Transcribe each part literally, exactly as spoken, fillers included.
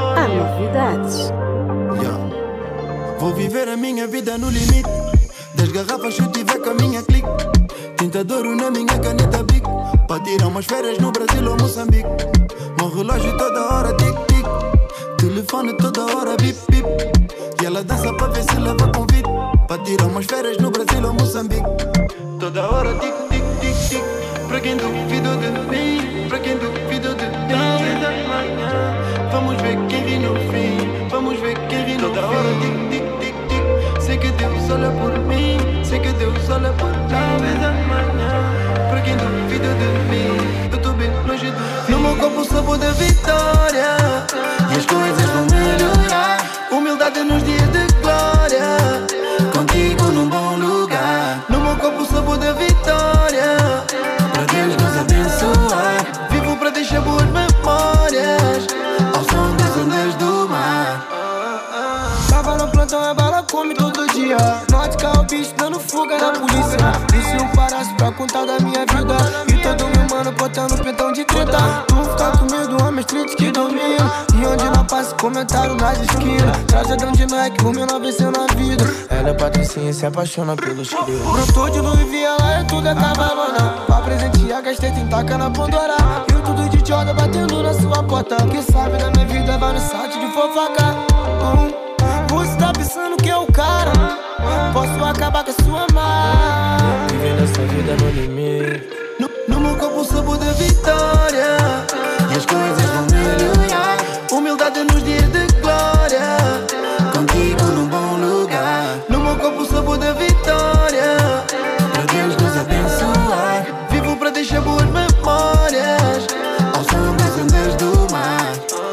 Há novidades. Yeah. Vou viver a minha vida no limite. Das garrafas se eu tiver com a minha clique. Tinta de ouro na minha caneta bic. Pra tirar umas férias no Brasil ou Moçambique. Meu relógio toda hora tic-tic. Telefone toda hora bip-bip. E ela dança pra ver se leva convite. Pra tirar umas férias no Brasil ou Moçambique. Toda hora tic-tic-tic-tic. Pra quem duvidou de mim, pra quem duvidou de mim. Talvez amanhã vamos ver quem ri no fim. Vamos ver quem ri no fim. Toda hora tic-tic-tic-tic. Sei que Deus olha por mim. Sei que Deus olha por mim. Talvez amanhã, pra quem duvidou de mim, eu tô bem longe do fim. No meu copo o sabor da vitória. E as coisas vão melhorar. Humildade nos dias de glória. Contigo num bom lugar. No meu copo o sabor da vitória. Pra Deus nos abençoar. Vivo pra deixar boas memórias ao som das ondas do mar. Tava no plantão, a bala come todo dia. Nótica o bicho dando fuga na polícia. E se eu parasse pra contar da minha vida? E todo meu mano botando pentão de treta. Tu ficar com medo, homens tristes que dormiam. E onde não passa comentário nas esquinas. Trajadão de Nike, o menor venceu na vida. Ela é patricinha e se apaixona pelos crios. Brotou de Louis V, ela é tudo é cavalona. Pra presentear, gastei taca na Pandora. E o tudo de Jordan batendo na sua porta. Quem sabe da minha vida vai no site de fofoca. Hum. Você tá pensando que é o cara? Posso acabar com a sua mãe. Vivendo essa vida no limite. No, no meu copo o sabor da vitória. E as coisas vão melhorar. Humildade nos dias de glória. Contigo num bom lugar. No meu copo o sabor da vitória. Pra Deus nos abençoar. Vivo pra deixar boas memórias ao som das ondas do mar.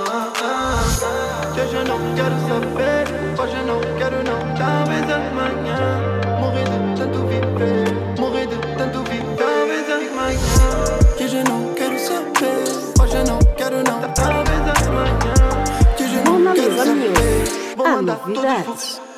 Hoje eu não quero saber. Hoje eu não quero não. Talvez amanhã morrer de tanto viver. Morrer de tanto viver. Talvez amanhã. Que hoje eu não quero saber. Hoje eu não quero não. Talvez amanhã. Que hoje eu não quero saber. Vou Há mandar tudo. novidades.